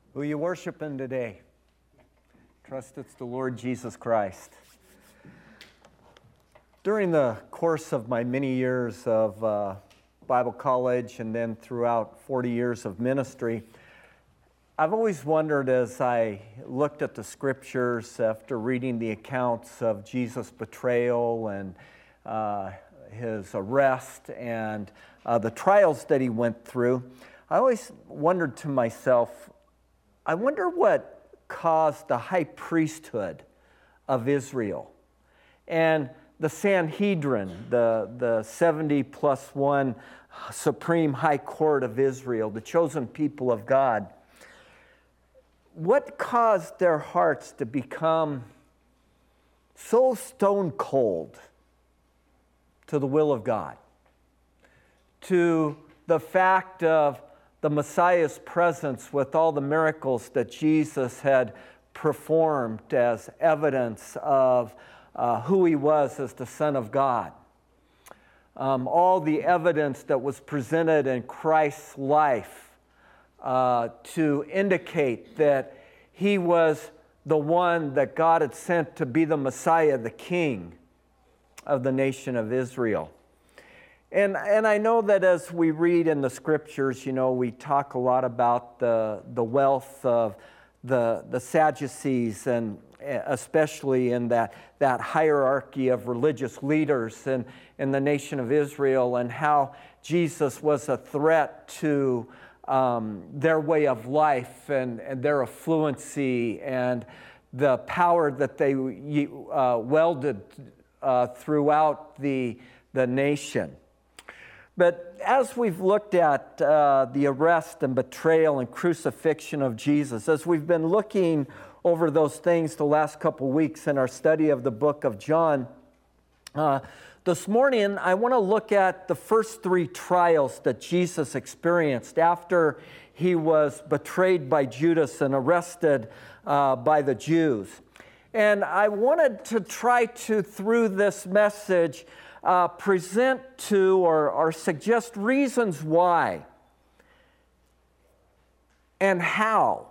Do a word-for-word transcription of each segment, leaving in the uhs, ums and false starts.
Who are you worshiping today? Trust it's the Lord Jesus Christ. During the course of my many years of uh, Bible college and then throughout forty years of ministry, I've always wondered as I looked at the scriptures after reading the accounts of Jesus' betrayal and uh, his arrest and uh, the trials that he went through, I always wondered to myself, I wonder what caused the high priesthood of Israel and the Sanhedrin, the, the seventy plus one Supreme High Court of Israel, the chosen people of God. What caused their hearts to become so stone cold to the will of God, to the fact of the Messiah's presence with all the miracles that Jesus had performed as evidence of uh, who he was as the Son of God. Um, all the evidence that was presented in Christ's life uh, to indicate that he was the one that God had sent to be the Messiah, the King of the nation of Israel. And, and I know that as we read in the scriptures, you know, we talk a lot about the, the wealth of the, the Sadducees, and especially in that, that hierarchy of religious leaders in, in the nation of Israel, and how Jesus was a threat to um, their way of life and, and their affluency and the power that they uh, wielded uh, throughout the, the nation. But as we've looked at uh, the arrest and betrayal and crucifixion of Jesus, as we've been looking over those things the last couple weeks in our study of the book of John, uh, this morning I want to look at the first three trials that Jesus experienced after he was betrayed by Judas and arrested uh, by the Jews. And I wanted to try to, through this message, Uh, present to or, or suggest reasons why and how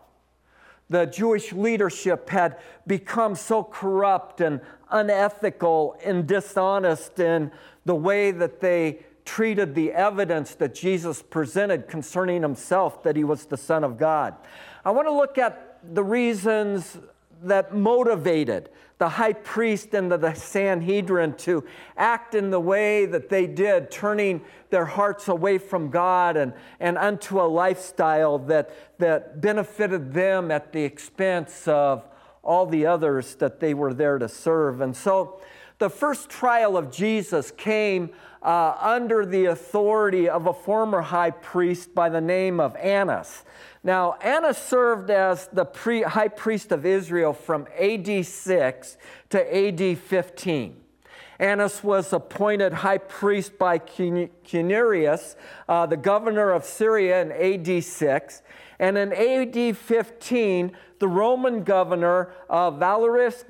the Jewish leadership had become so corrupt and unethical and dishonest in the way that they treated the evidence that Jesus presented concerning himself, that he was the Son of God. I want to look at the reasons that motivated the high priest and the Sanhedrin to act in the way that they did, turning their hearts away from God and, and unto a lifestyle that, that benefited them at the expense of all the others that they were there to serve. And so the first trial of Jesus came uh, under the authority of a former high priest by the name of Annas. Now, Annas served as the pre- high priest of Israel from A D six to A D fifteen. Annas was appointed high priest by Quirinius, uh, the governor of Syria, in A D six. And in A D fifteen, the Roman governor uh, Valerius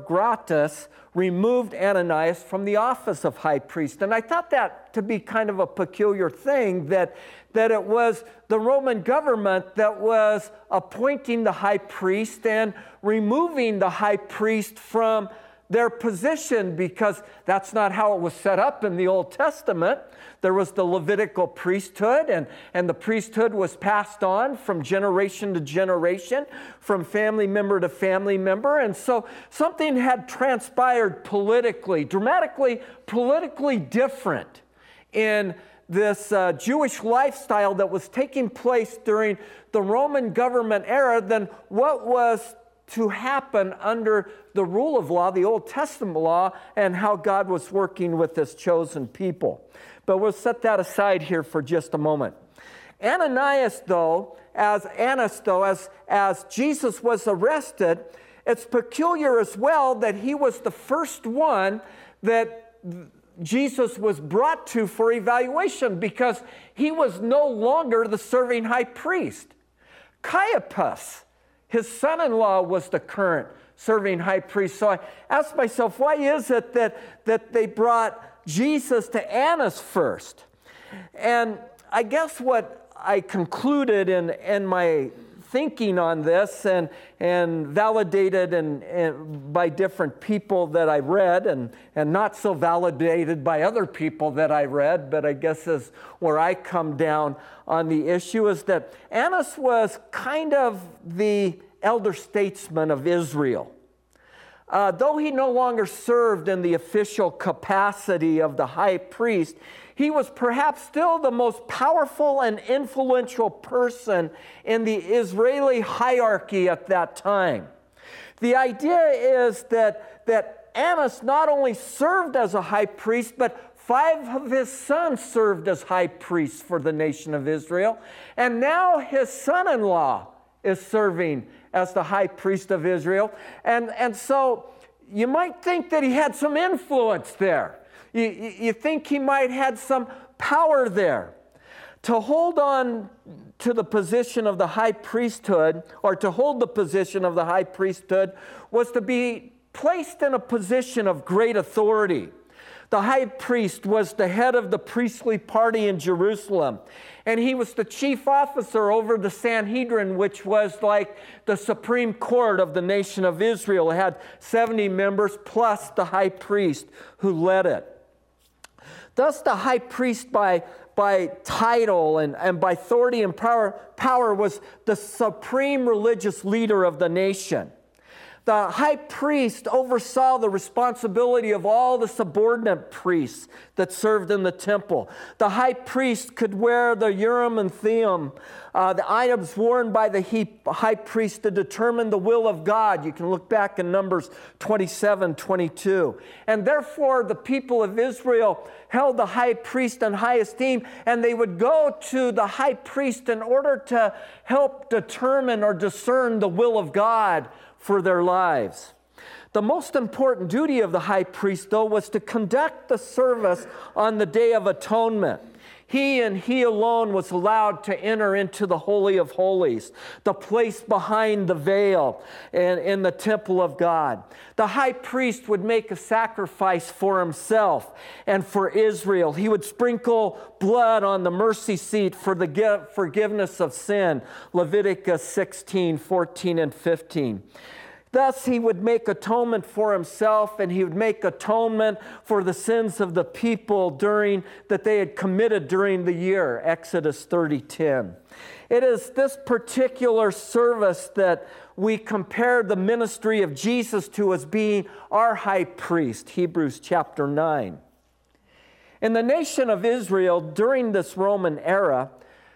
Gratus removed Ananias from the office of high priest. And I thought that to be kind of a peculiar thing, that, that it was the Roman government that was appointing the high priest and removing the high priest from their position, because that's not how it was set up in the Old Testament. There was the Levitical priesthood, and, and the priesthood was passed on from generation to generation, from family member to family member. And so something had transpired politically, dramatically politically different in this uh, Jewish lifestyle that was taking place during the Roman government era than what was to happen under the rule of law, the Old Testament law, and how God was working with his chosen people. But we'll set that aside here for just a moment. Ananias, though, as Annas, though, as, as Jesus was arrested, it's peculiar as well that he was the first one that Jesus was brought to for evaluation, because he was no longer the serving high priest. Caiaphas, his son-in-law, was the current serving high priest. So I asked myself, why is it that, that they brought Jesus to Annas first? And I guess what I concluded in, in my thinking on this and, and validated and, and by different people that I read and, and not so validated by other people that I read, but I guess is where I come down on the issue, is that Annas was kind of the elder statesman of Israel. Uh, though he no longer served in the official capacity of the high priest, he was perhaps still the most powerful and influential person in the Israeli hierarchy at that time. The idea is that, that Annas not only served as a high priest, but five of his sons served as high priests for the nation of Israel. And now his son-in-law is serving as the high priest of Israel. And, and so you might think that he had some influence there. You, you think he might have had some power there. To hold on to the position of the high priesthood, or to hold the position of the high priesthood, was to be placed in a position of great authority. The high priest was the head of the priestly party in Jerusalem, and he was the chief officer over the Sanhedrin, which was like the Supreme Court of the nation of Israel. It had seventy members plus the high priest who led it. Thus, the high priest by, by title and, and by authority and power, power was the supreme religious leader of the nation. The high priest oversaw the responsibility of all the subordinate priests that served in the temple. The high priest could wear the Urim and Thummim, uh, the items worn by the high priest to determine the will of God. You can look back in Numbers twenty-seven, twenty-two. And therefore, the people of Israel held the high priest in high esteem, and they would go to the high priest in order to help determine or discern the will of God for their lives. The most important duty of the high priest, though, was to conduct the service on the Day of Atonement. He and he alone was allowed to enter into the Holy of Holies, the place behind the veil in, in the temple of God. The high priest would make a sacrifice for himself and for Israel. He would sprinkle blood on the mercy seat for the forgiveness of sin, Leviticus sixteen, fourteen, and fifteen. Thus, he would make atonement for himself, and he would make atonement for the sins of the people during that they had committed during the year, Exodus thirty ten. It is this particular service that we compare the ministry of Jesus to as being our high priest, Hebrews chapter nine. In the nation of Israel during this Roman era,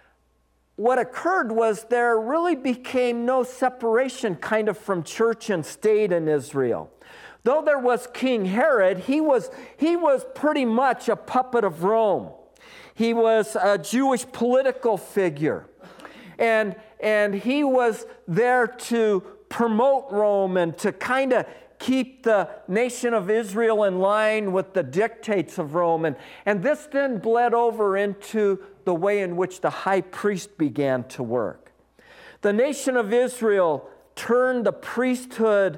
what occurred was there really became no separation kind of from church and state in Israel. Though there was King Herod, he was, he was pretty much a puppet of Rome. He was a Jewish political figure. And, and he was there to promote Rome and to kind of keep the nation of Israel in line with the dictates of Rome. And, and this then bled over into the way in which the high priest began to work. The nation of Israel turned the priesthood,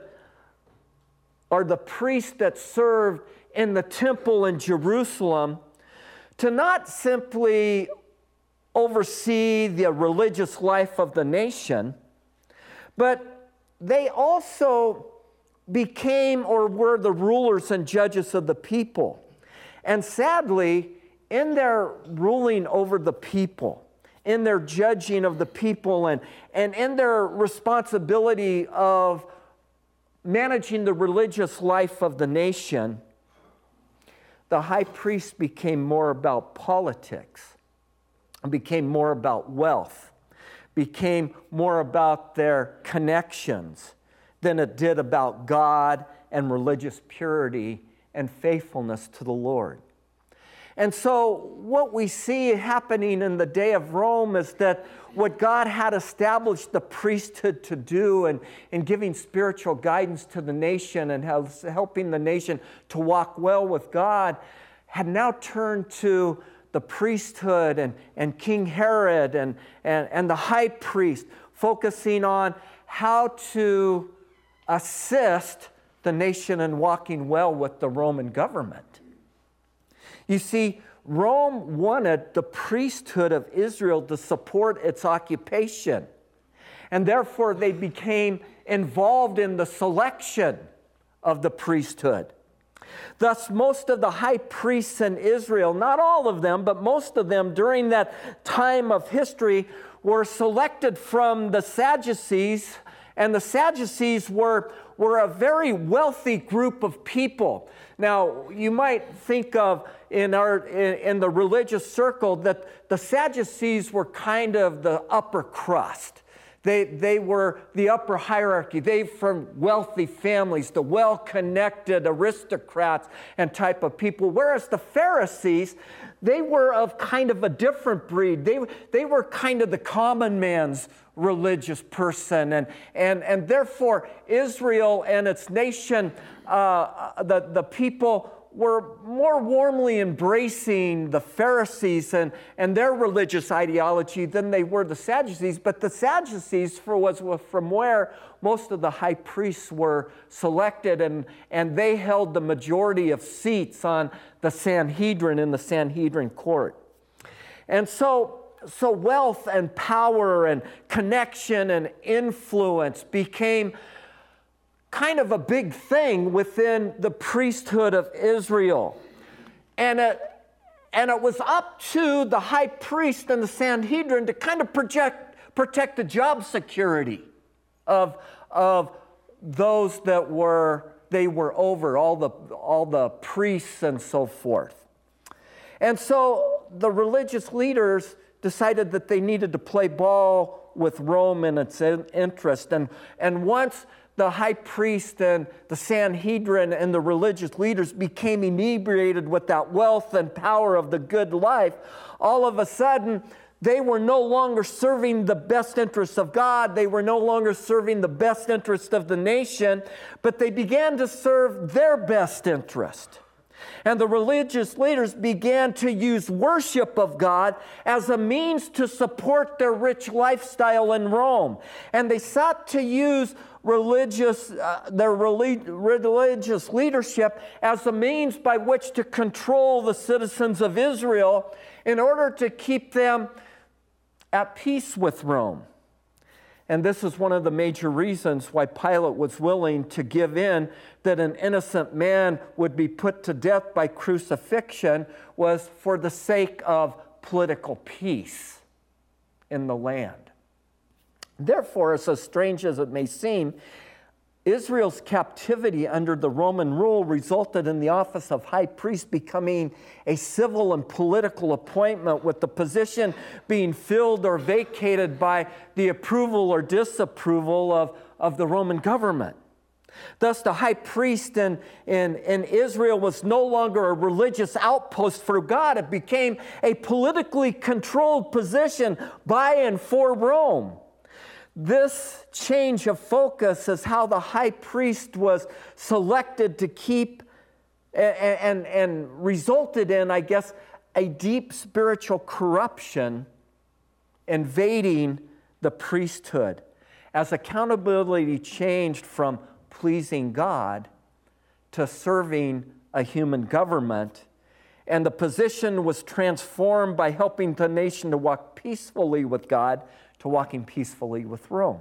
or the priest that served in the temple in Jerusalem, to not simply oversee the religious life of the nation, but they also became or were the rulers and judges of the people. And sadly, in their ruling over the people, in their judging of the people, and, and in their responsibility of managing the religious life of the nation, the high priest became more about politics, became more about wealth, became more about their connections than it did about God and religious purity and faithfulness to the Lord. And so what we see happening in the day of Rome is that what God had established the priesthood to do and in giving spiritual guidance to the nation and helping the nation to walk well with God had now turned to the priesthood and, and King Herod and, and, and the high priest, focusing on how to assist the nation in walking well with the Roman government. You see, Rome wanted the priesthood of Israel to support its occupation. and therefore they became involved in the selection of the priesthood. Thus, most of the high priests in Israel, not all of them, but most of them during that time of history, were selected from the Sadducees, and the Sadducees were, were a very wealthy group of people. Now, you might think of in, our, in, in the religious circle that the Sadducees were kind of the upper crust. They, they were the upper hierarchy. They from wealthy families, the well-connected aristocrats and type of people. Whereas the Pharisees, they were of kind of a different breed. They, they were kind of the common man's religious person. And, and, and therefore, Israel and its nation, uh, the, the people were more warmly embracing the Pharisees and, and their religious ideology than they were the Sadducees. But the Sadducees for was from where most of the high priests were selected, and, and they held the majority of seats on the Sanhedrin in the Sanhedrin court. And so, so wealth and power and connection and influence became kind of a big thing within the priesthood of Israel. And it, and it was up to the high priest and the Sanhedrin to kind of project, protect the job security of, of those that were, they were over, all the, all the priests and so forth. And so the religious leaders decided that they needed to play ball with Rome in its interest. And, and once the high priest and the Sanhedrin and the religious leaders became inebriated with that wealth and power of the good life, all of a sudden, they were no longer serving the best interests of God. They were no longer serving the best interest of the nation, but they began to serve their best interest. And the religious leaders began to use worship of God as a means to support their rich lifestyle in Rome. And they sought to use religious, uh, their relig- religious leadership as a means by which to control the citizens of Israel in order to keep them at peace with Rome. And this is one of the major reasons why Pilate was willing to give in that an innocent man would be put to death by crucifixion, was for the sake of political peace in the land. Therefore, as strange as it may seem, Israel's captivity under the Roman rule resulted in the office of high priest becoming a civil and political appointment, with the position being filled or vacated by the approval or disapproval of, of the Roman government. Thus, the high priest in, in, in Israel was no longer a religious outpost for God. It became a politically controlled position by and for Rome. This change of focus is how the high priest was selected to keep and, and, and resulted in, I guess, a deep spiritual corruption invading the priesthood. As accountability changed from pleasing God to serving a human government, and the position was transformed by helping the nation to walk peacefully with God to walking peacefully with Rome.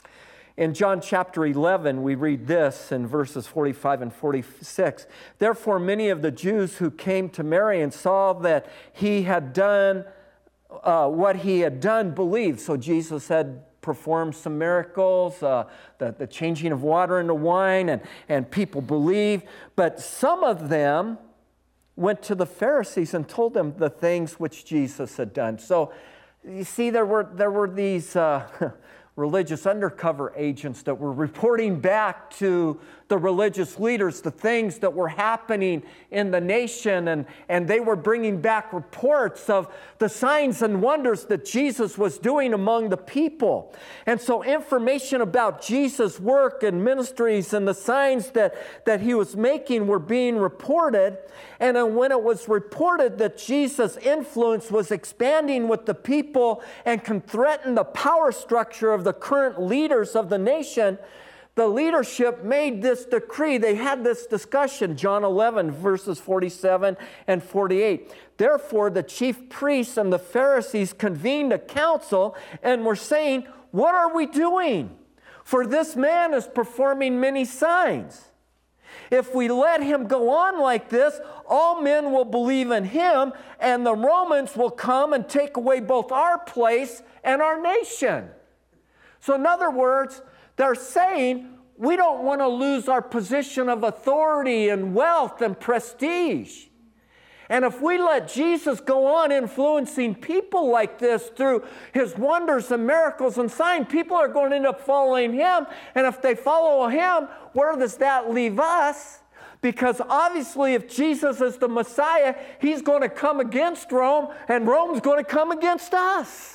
In John chapter eleven, we read this in verses forty-five and forty-six. Therefore, many of the Jews who came to Mary and saw that he had done uh, what he had done believed. So Jesus had performed some miracles, uh, the, the changing of water into wine, and, and people believed. But some of them went to the Pharisees and told them the things which Jesus had done. So you see, there were, there were these uh, religious undercover agents that were reporting back to the religious leaders the things that were happening in the nation, and, and they were bringing back reports of the signs and wonders that Jesus was doing among the people. And so information about Jesus' work and ministries and the signs that, that he was making were being reported. And then when it was reported that Jesus' influence was expanding with the people and can threaten the power structure of the current leaders of the nation, the leadership made this decree. They had this discussion, John eleven, verses forty-seven and forty-eight. Therefore, the chief priests and the Pharisees convened a council and were saying, what are we doing? For this man is performing many signs. If we let him go on like this, all men will believe in him, and the Romans will come and take away both our place and our nation. So in other words, they're saying, we don't want to lose our position of authority and wealth and prestige. And if we let Jesus go on influencing people like this through his wonders and miracles and signs, people are going to end up following him. And if they follow him, where does that leave us? Because obviously if Jesus is the Messiah, he's going to come against Rome, and Rome's going to come against us.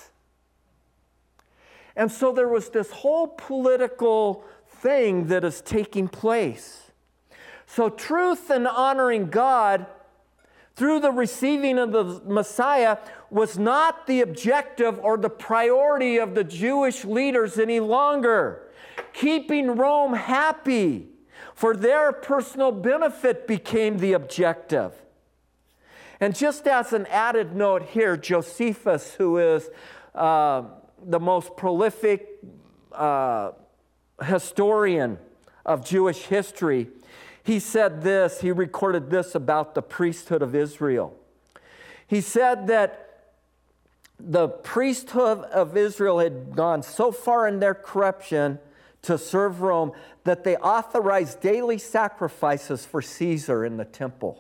And so there was this whole political thing that is taking place. So truth and honoring God through the receiving of the Messiah was not the objective or the priority of the Jewish leaders any longer. Keeping Rome happy for their personal benefit became the objective. And just as an added note here, Josephus, who is uh, the most prolific uh, historian of Jewish history, he said this, he recorded this about the priesthood of Israel. He said that the priesthood of Israel had gone so far in their corruption to serve Rome that they authorized daily sacrifices for Caesar in the temple.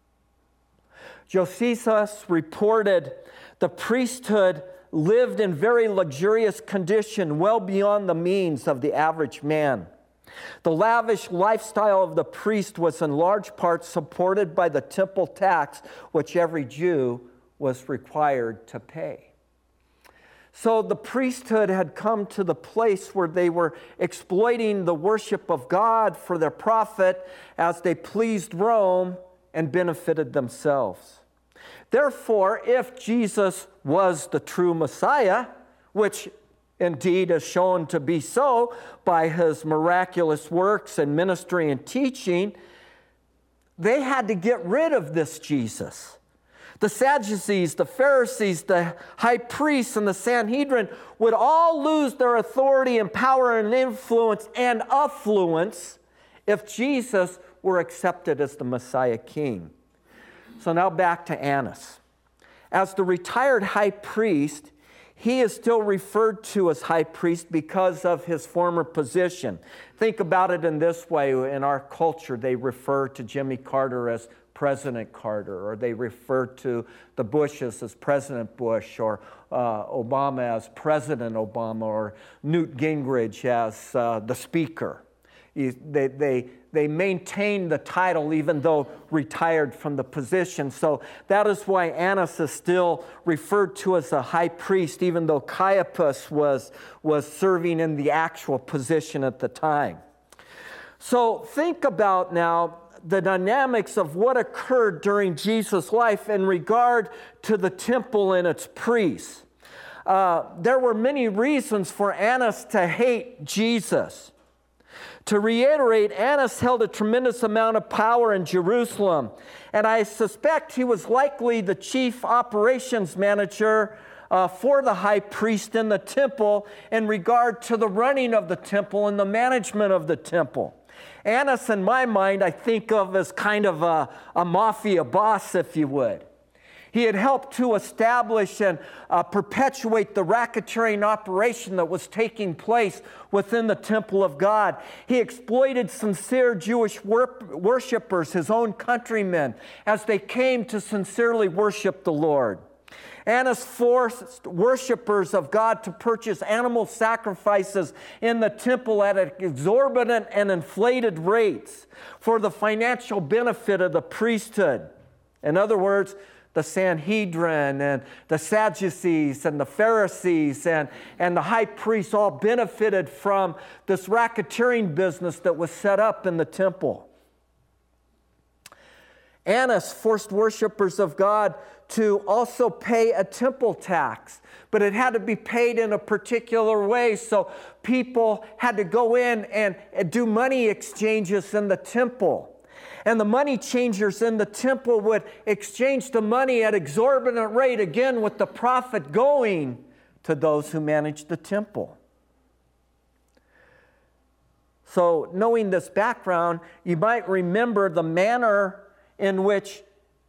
Josephus reported the priesthood lived in very luxurious condition, well beyond the means of the average man. The lavish lifestyle of the priest was in large part supported by the temple tax, which every Jew was required to pay. So the priesthood had come to the place where they were exploiting the worship of God for their profit as they pleased Rome and benefited themselves. Therefore, if Jesus was the true Messiah, which indeed is shown to be so by his miraculous works and ministry and teaching, they had to get rid of this Jesus. The Sadducees, the Pharisees, the high priests, and the Sanhedrin would all lose their authority and power and influence and affluence if Jesus were accepted as the Messiah King. So now back to Annas. As the retired high priest, he is still referred to as high priest because of his former position. Think about it in this way. In our culture, they refer to Jimmy Carter as President Carter, or they refer to the Bushes as President Bush, or uh, Obama as President Obama, or Newt Gingrich as uh, the Speaker. They, they, they maintain the title even though retired from the position. So that is why Annas is still referred to as a high priest, even though Caiaphas was, was serving in the actual position at the time. So think about now the dynamics of what occurred during Jesus' life in regard to the temple and its priests. Uh, there were many reasons for Annas to hate Jesus. To reiterate, Annas held a tremendous amount of power in Jerusalem, and I suspect he was likely the chief operations manager uh, for the high priest in the temple in regard to the running of the temple and the management of the temple. Annas, in my mind, I think of as kind of a, a mafia boss, if you would. He had helped to establish and uh, perpetuate the racketeering operation that was taking place within the temple of God. He exploited sincere Jewish wor- worshipers, his own countrymen, as they came to sincerely worship the Lord. Annas forced worshipers of God to purchase animal sacrifices in the temple at exorbitant and inflated rates for the financial benefit of the priesthood. In other words, the Sanhedrin and the Sadducees and the Pharisees and, and the high priests all benefited from this racketeering business that was set up in the temple. Annas forced worshipers of God to also pay a temple tax, but it had to be paid in a particular way. So people had to go in and do money exchanges in the temple. And the money changers in the temple would exchange the money at exorbitant rate, again with the profit going to those who managed the temple. So knowing this background, you might remember the manner in which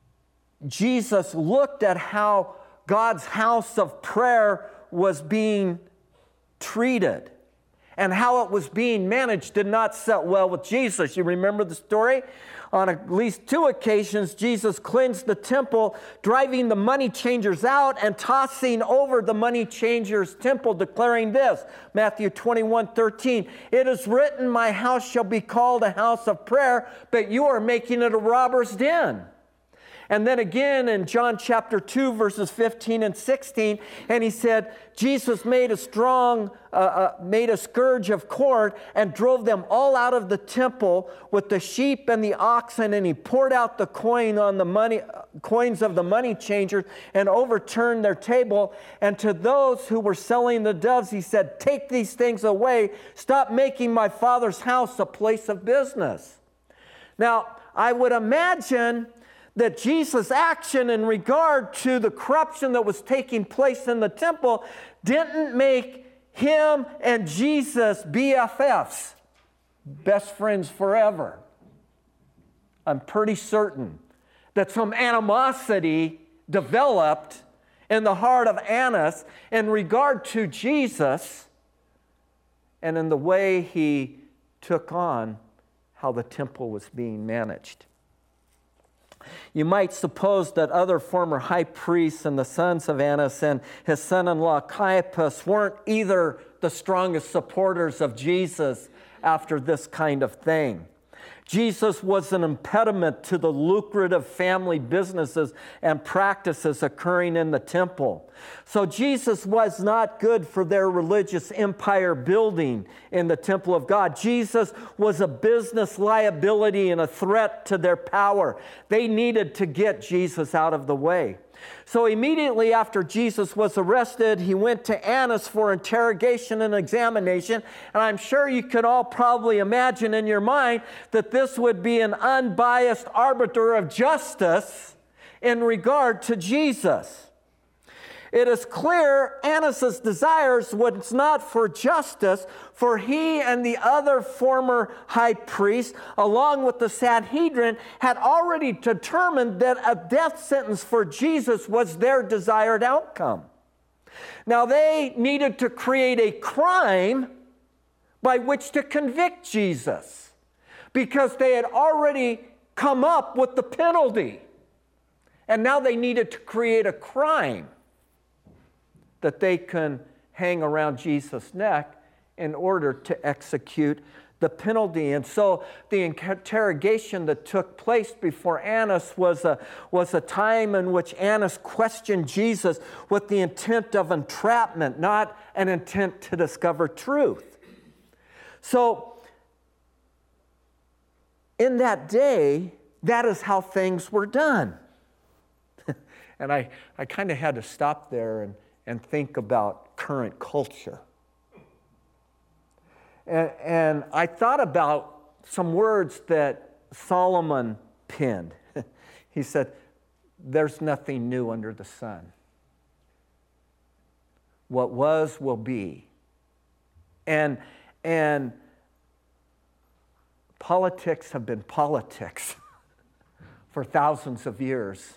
Jesus looked at how God's house of prayer was being treated and how it was being managed did not sit well with Jesus. You remember the story? On at least two occasions, Jesus cleansed the temple, driving the money changers out and tossing over the money changers' temple, declaring this, Matthew twenty-one thirteen, "It is written, my house shall be called a house of prayer, but you are making it a robber's den." And then again in John chapter two, verses fifteen and sixteen, and he said, Jesus made a strong, uh, uh, made a scourge of cord and drove them all out of the temple with the sheep and the oxen, and he poured out the coin on the money, coins of the money changers and overturned their table. And to those who were selling the doves, he said, "Take these things away. Stop making my Father's house a place of business." Now, I would imagine that Jesus' action in regard to the corruption that was taking place in the temple didn't make him and Jesus B F Fs, best friends forever. I'm pretty certain that some animosity developed in the heart of Annas in regard to Jesus and in the way he took on how the temple was being managed. You might suppose that other former high priests and the sons of Annas and his son-in-law Caiaphas weren't either the strongest supporters of Jesus after this kind of thing. Jesus was an impediment to the lucrative family businesses and practices occurring in the temple. So Jesus was not good for their religious empire building in the temple of God. Jesus was a business liability and a threat to their power. They needed to get Jesus out of the way. So immediately after Jesus was arrested, he went to Annas for interrogation and examination. And I'm sure you can all probably imagine in your mind that this would be an unbiased arbiter of justice in regard to Jesus. It is clear Annas' desires was not for justice, for he and the other former high priests, along with the Sanhedrin, had already determined that a death sentence for Jesus was their desired outcome. Now they needed to create a crime by which to convict Jesus, because they had already come up with the penalty. And now they needed to create a crime that they can hang around Jesus' neck in order to execute the penalty. And so the interrogation that took place before Annas was a, was a time in which Annas questioned Jesus with the intent of entrapment, not an intent to discover truth. So in that day, that is how things were done. And I, I kind of had to stop there and and think about current culture. And, and I thought about some words that Solomon penned. He said, "There's nothing new under the sun. What was will be." And, and politics have been politics for thousands of years.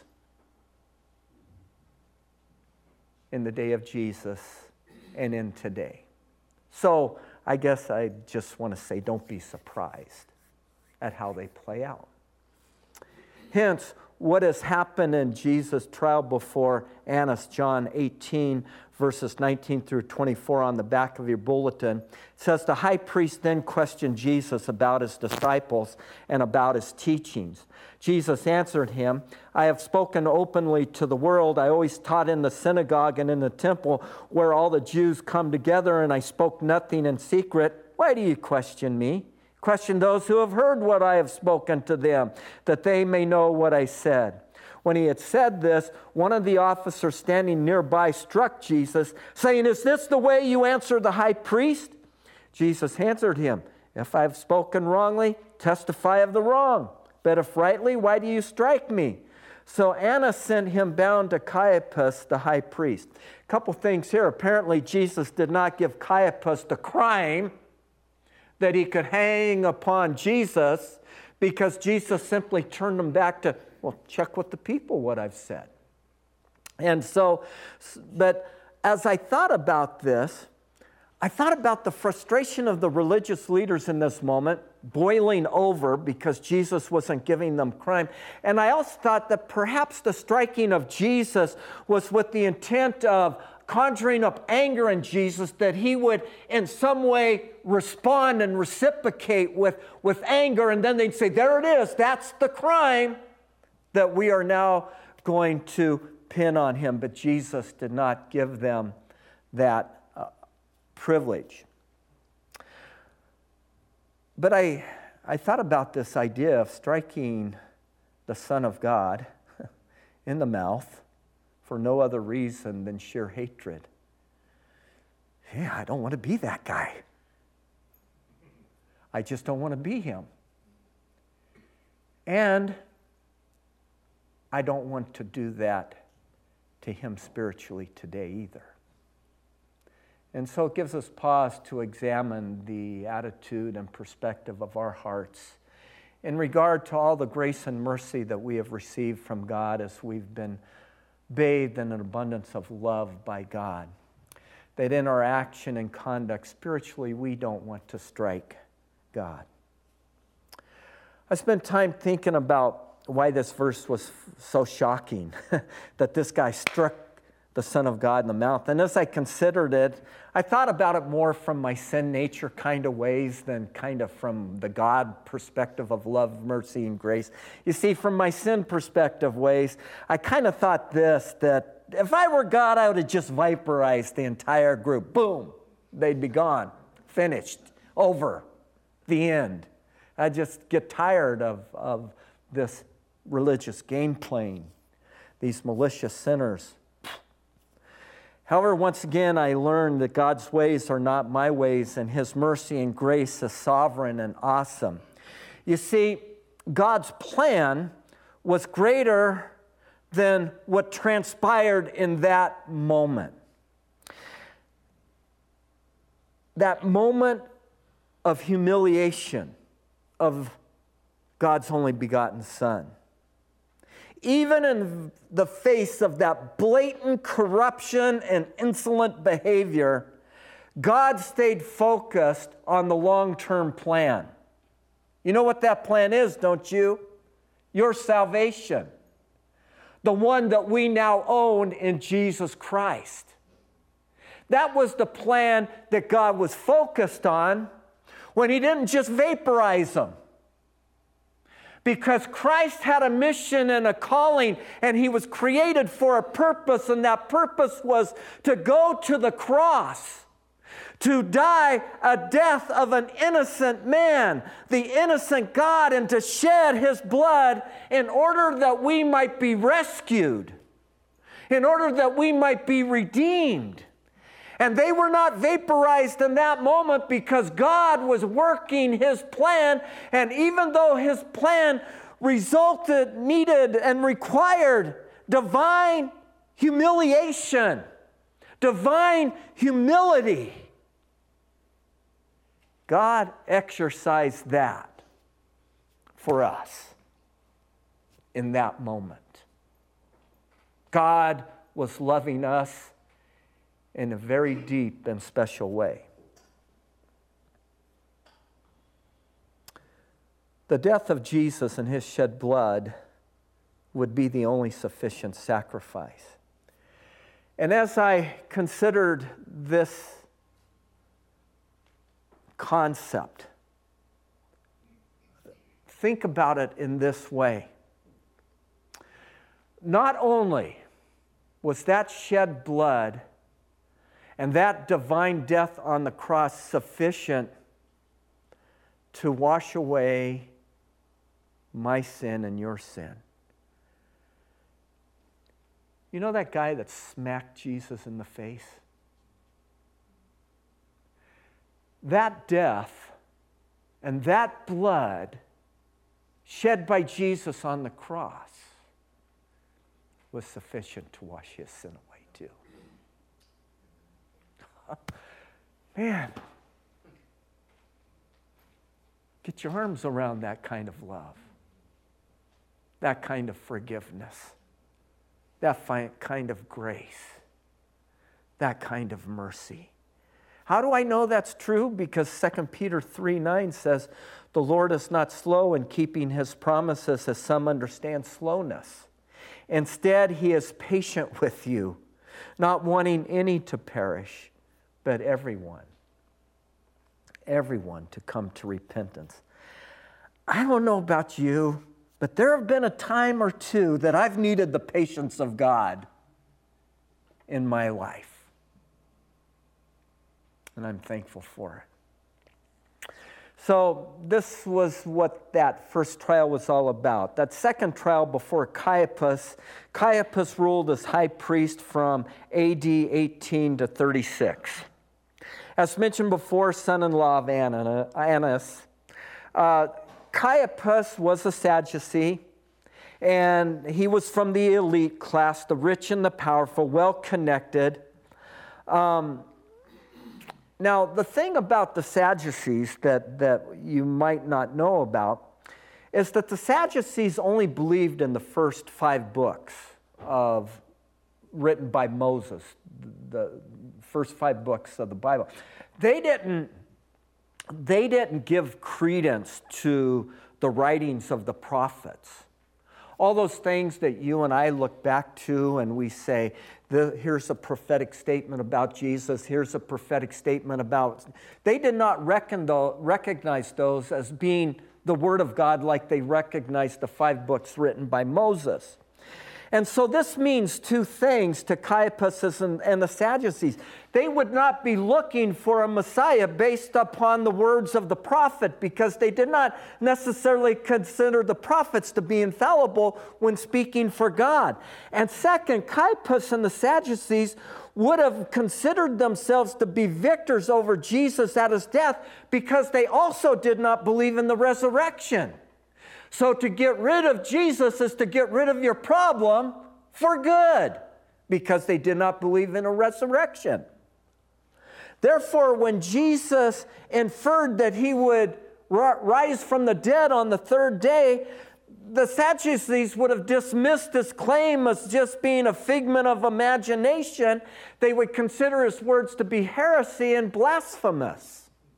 In the day of Jesus and in today. So I guess I just want to say, don't be surprised at how they play out. Hence, what has happened in Jesus' trial before Annas, John eighteen, verses nineteen through twenty-four on the back of your bulletin, it says, the high priest then questioned Jesus about his disciples and about his teachings. Jesus answered him, "I have spoken openly to the world. I always taught in the synagogue and in the temple where all the Jews come together, and I spoke nothing in secret. Why do you question me? Question those who have heard what I have spoken to them, that they may know what I said. When he had said this, one of the officers standing nearby struck Jesus, saying, "Is this the way you answer the high priest?" Jesus answered him, "If I have spoken wrongly, testify of the wrong. But if rightly, why do you strike me?" So Annas sent him bound to Caiaphas, the high priest. A couple things here. Apparently, Jesus did not give Caiaphas the crime that he could hang upon Jesus, because Jesus simply turned him back to, well, check with the people what I've said. And so, but as I thought about this, I thought about the frustration of the religious leaders in this moment, boiling over because Jesus wasn't giving them crime. And I also thought that perhaps the striking of Jesus was with the intent of conjuring up anger in Jesus, that he would in some way respond and reciprocate with, with anger, and then they'd say, there it is, that's the crime that we are now going to pin on him. But Jesus did not give them that uh, privilege. But I, I thought about this idea of striking the Son of God in the mouth for no other reason than sheer hatred. Yeah, I don't want to be that guy. I just don't want to be him. And I don't want to do that to him spiritually today either. And so it gives us pause to examine the attitude and perspective of our hearts in regard to all the grace and mercy that we have received from God as we've been bathed in an abundance of love by God. That in our action and conduct spiritually, we don't want to strike God. I spent time thinking about why this verse was so shocking, that this guy struck the Son of God in the mouth. And as I considered it, I thought about it more from my sin nature kind of ways than kind of from the God perspective of love, mercy, and grace. You see, from my sin perspective ways, I kind of thought this, that if I were God, I would have just vaporized the entire group. Boom, they'd be gone, finished, over, the end. I just get tired of, of this religious game playing, these malicious sinners. However, once again, I learned that God's ways are not my ways, and his mercy and grace is sovereign and awesome. You see, God's plan was greater than what transpired in that moment. That moment of humiliation of God's only begotten Son. Even in the face of that blatant corruption and insolent behavior, God stayed focused on the long-term plan. You know what that plan is, don't you? Your salvation. The one that we now own in Jesus Christ. That was the plan that God was focused on when he didn't just vaporize them. Because Christ had a mission and a calling, and he was created for a purpose, and that purpose was to go to the cross, to die a death of an innocent man, the innocent God, and to shed his blood in order that we might be rescued, in order that we might be redeemed. And they were not vaporized in that moment because God was working his plan. And even though his plan resulted, needed, and required divine humiliation, divine humility, God exercised that for us in that moment. God was loving us in a very deep and special way. The death of Jesus and his shed blood would be the only sufficient sacrifice. And as I considered this concept, think about it in this way. Not only was that shed blood and that divine death on the cross sufficient to wash away my sin and your sin, You know that guy that smacked Jesus in the face? That death and that blood shed by Jesus on the cross was sufficient to wash his sin away too. Man, get your arms around that kind of love, that kind of forgiveness, that fi- kind of grace, that kind of mercy. How do I know that's true? Because Second Peter three nine says, the Lord is not slow in keeping his promises, as some understand slowness. Instead, he is patient with you, not wanting any to perish, but everyone, everyone to come to repentance. I don't know about you, but there have been a time or two that I've needed the patience of God in my life. And I'm thankful for it. So this was what that first trial was all about. That second trial before Caiaphas, Caiaphas ruled as high priest from A D eighteen to thirty-six. As mentioned before, son-in-law of Annas, uh, Caiaphas was a Sadducee, and he was from the elite class, the rich and the powerful, well-connected. Um, Now, the thing about the Sadducees that, that you might not know about is that the Sadducees only believed in the first five books of written by Moses, the first five books of the Bible. They didn't, they didn't give credence to the writings of the prophets. All those things that you and I look back to and we say, the, here's a prophetic statement about Jesus, here's a prophetic statement about... They did not reckon though, recognize those as being the Word of God like they recognized the five books written by Moses. And so this means two things to Caiaphas and, and the Sadducees. They would not be looking for a Messiah based upon the words of the prophet because they did not necessarily consider the prophets to be infallible when speaking for God. And second, Caiaphas and the Sadducees would have considered themselves to be victors over Jesus at his death because they also did not believe in the resurrection. So to get rid of Jesus is to get rid of your problem for good, because they did not believe in a resurrection. Therefore, when Jesus inferred that he would rise from the dead on the third day, the Sadducees would have dismissed his claim as just being a figment of imagination. They would consider his words to be heresy and blasphemous.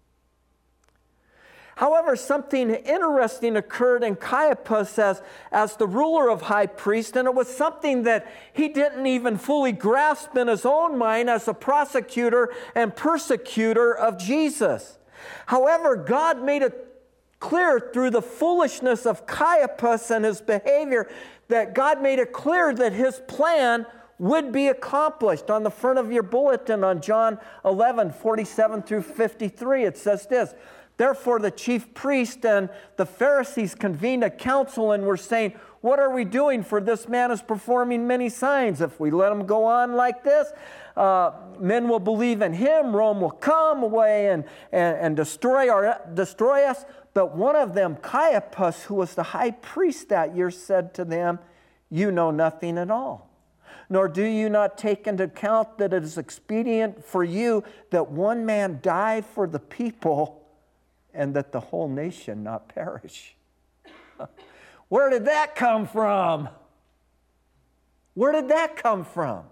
However, something interesting occurred in Caiaphas as, as the ruler of high priest, and it was something that he didn't even fully grasp in his own mind as a prosecutor and persecutor of Jesus. However, God made it clear through the foolishness of Caiaphas and his behavior that God made it clear that his plan would be accomplished. On the front of your bulletin on John eleven, forty-seven through fifty-three, it says this: Therefore, the chief priest and the Pharisees convened a council and were saying, what are we doing? For this man is performing many signs. If we let him go on like this, uh, men will believe in him. Rome will come away and, and, and destroy, our, destroy us. But one of them, Caiaphas, who was the high priest that year, said to them, you know nothing at all. Nor do you not take into account that it is expedient for you that one man die for the people, and that the whole nation not perish. Where did that come from? Where did that come from?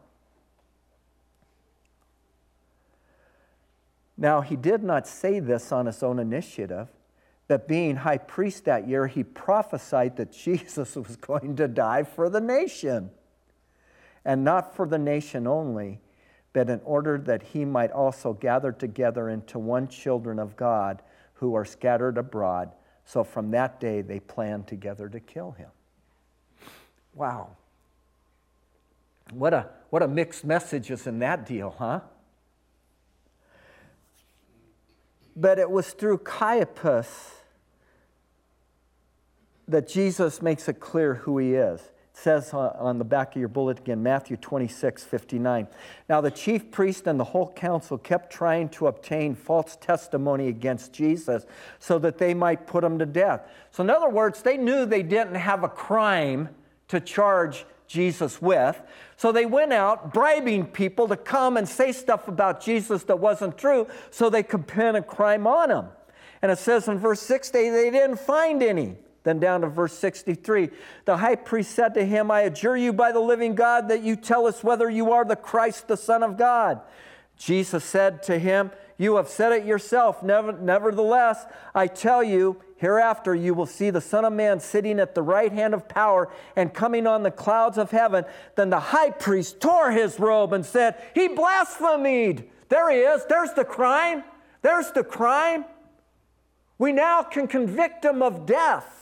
Now, he did not say this on his own initiative, but being high priest that year, he prophesied that Jesus was going to die for the nation. And not for the nation only, but in order that he might also gather together into one children of God who are scattered abroad. So from that day, they planned together to kill him. Wow. What a, what a mixed message is in that deal, huh? But it was through Caiaphas that Jesus makes it clear who he is. It says on the back of your bullet again, Matthew twenty-six fifty-nine. Now the chief priest and the whole council kept trying to obtain false testimony against Jesus so that they might put him to death. So in other words, they knew they didn't have a crime to charge Jesus with. So they went out bribing people to come and say stuff about Jesus that wasn't true so they could pin a crime on him. And it says in verse sixty, they didn't find any. Then down to verse sixty-three, the high priest said to him, I adjure you by the living God that you tell us whether you are the Christ, the Son of God. Jesus said to him, you have said it yourself. Nevertheless, I tell you, hereafter you will see the Son of Man sitting at the right hand of power and coming on the clouds of heaven. Then the high priest tore his robe and said, he blasphemed. There he is. There's the crime. There's the crime. We now can convict him of death.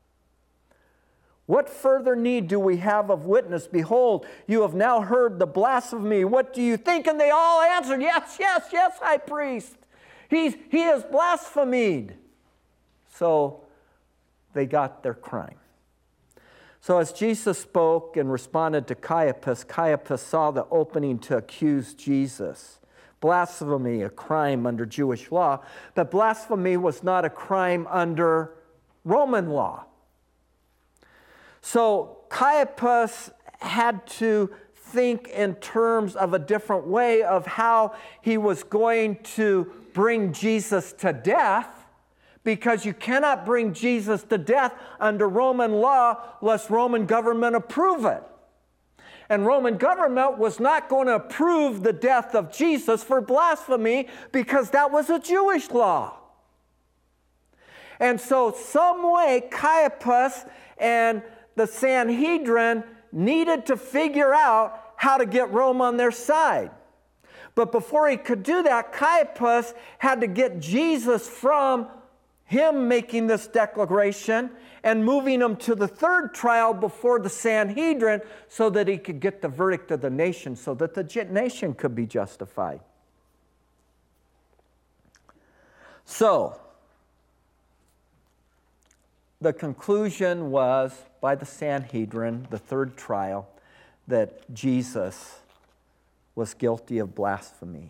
What further need do we have of witness? Behold, you have now heard the blasphemy. What do you think? And they all answered, yes, yes, yes, high priest. He's, he has blasphemed. So they got their crime. So as Jesus spoke and responded to Caiaphas, Caiaphas saw the opening to accuse Jesus. Blasphemy, a crime under Jewish law, but blasphemy was not a crime under Roman law. So Caiaphas had to think in terms of a different way of how he was going to bring Jesus to death, because you cannot bring Jesus to death under Roman law lest Roman government approve it. And Roman government was not going to approve the death of Jesus for blasphemy because that was a Jewish law. And so some way Caiaphas and the Sanhedrin needed to figure out how to get Rome on their side. But before he could do that, Caiaphas had to get Jesus from him making this declaration and moving him to the third trial before the Sanhedrin so that he could get the verdict of the nation, so that the nation could be justified. So, the conclusion was, by the Sanhedrin, the third trial, that Jesus was guilty of blasphemy.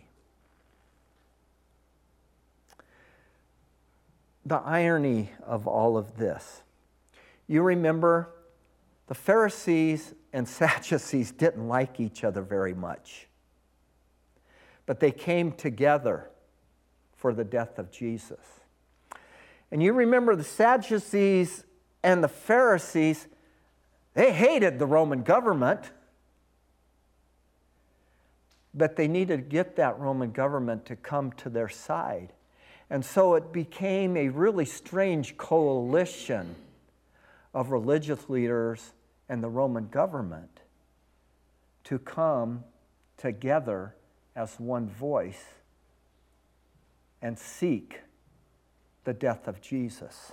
The irony of all of this. You remember, the Pharisees and Sadducees didn't like each other very much. But they came together for the death of Jesus. And you remember the Sadducees and the Pharisees, they hated the Roman government. But they needed to get that Roman government to come to their side. And so it became a really strange coalition of religious leaders and the Roman government to come together as one voice and seek the death of Jesus.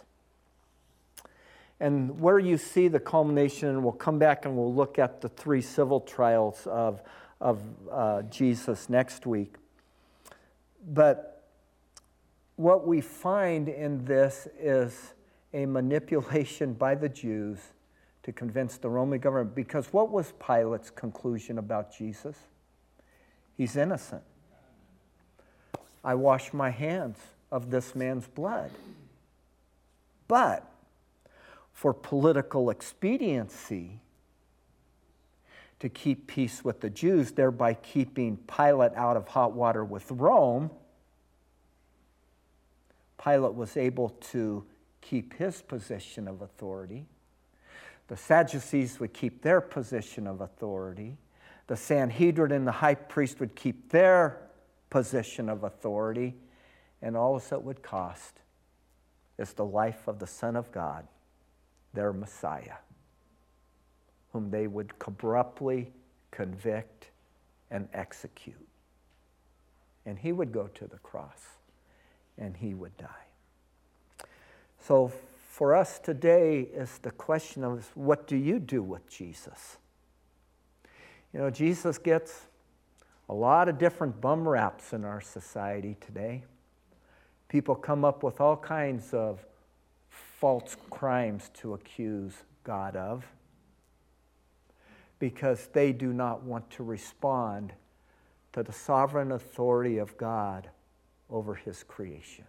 And where you see the culmination, and we'll come back and we'll look at the three civil trials of, of uh, Jesus next week. But what we find in this is a manipulation by the Jews to convince the Roman government. Because what was Pilate's conclusion about Jesus? He's innocent. I wash my hands of this man's blood. But for political expediency, to keep peace with the Jews, thereby keeping Pilate out of hot water with Rome, Pilate was able to keep his position of authority. The Sadducees would keep their position of authority. The Sanhedrin and the high priest would keep their position of authority. And all it would cost is the life of the Son of God, their Messiah, whom they would abruptly convict and execute. And he would go to the cross, and he would die. So for us today is the question of, what do you do with Jesus? You know, Jesus gets a lot of different bum raps in our society today. People come up with all kinds of false crimes to accuse God of. because they do not want to respond to the sovereign authority of God over his creation.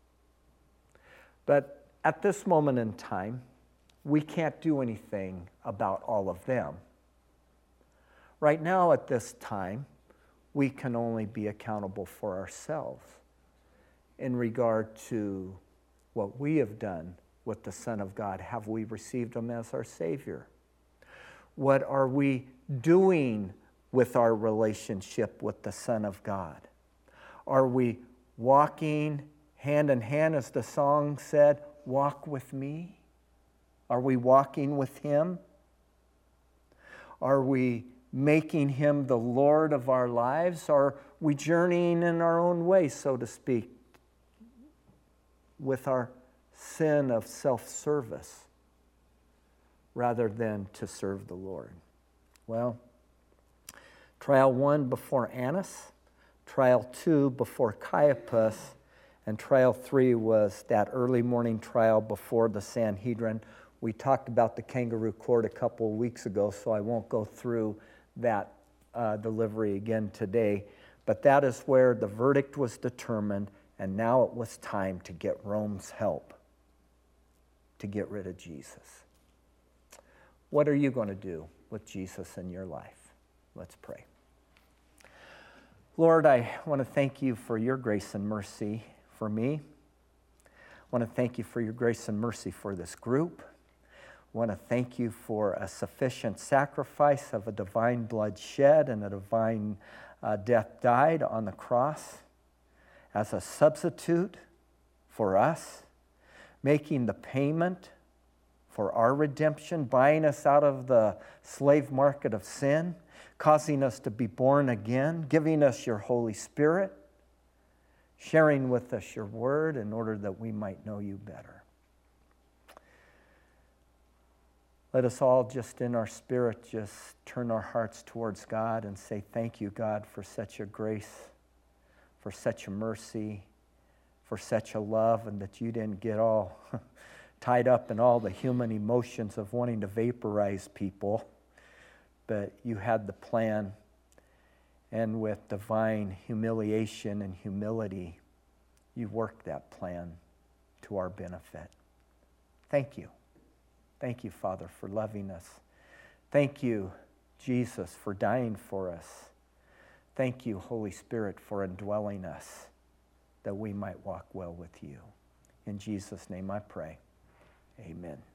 But at this moment in time, we can't do anything about all of them. Right now, at this time, we can only be accountable for ourselves in regard to what we have done with the Son of God. Have we received him as our Savior? What are we doing with our relationship with the Son of God? Are we walking hand in hand, as the song said, walk with me? Are we walking with him? Are we making him the Lord of our lives? Are we journeying in our own way, so to speak, with our sin of self-service rather than to serve the Lord? Well, trial one before Annas, trial two before Caiaphas, and trial three was that early morning trial before the Sanhedrin. We talked about the kangaroo court a couple of weeks ago, so I won't go through that uh, delivery again today. But that is where the verdict was determined, and now it was time to get Rome's help to get rid of Jesus. What are you going to do with Jesus in your life? Let's pray. Lord, I want to thank you for your grace and mercy for me. I want to thank you for your grace and mercy for this group. I want to thank you for a sufficient sacrifice of a divine blood shed and a divine uh, death died on the cross as a substitute for us, making the payment for our redemption, buying us out of the slave market of sin, causing us to be born again, giving us your Holy Spirit, sharing with us your word in order that we might know you better. Let us all just in our spirit just turn our hearts towards God and say, thank you, God, for such a grace, for such a mercy, for such a love, and that you didn't get all tied up in all the human emotions of wanting to vaporize people, but you had the plan, and with divine humiliation and humility, you worked that plan to our benefit. Thank you. Thank you, Father, for loving us. Thank you, Jesus, for dying for us. Thank you, Holy Spirit, for indwelling us, that we might walk well with you. In Jesus' name I pray. Amen.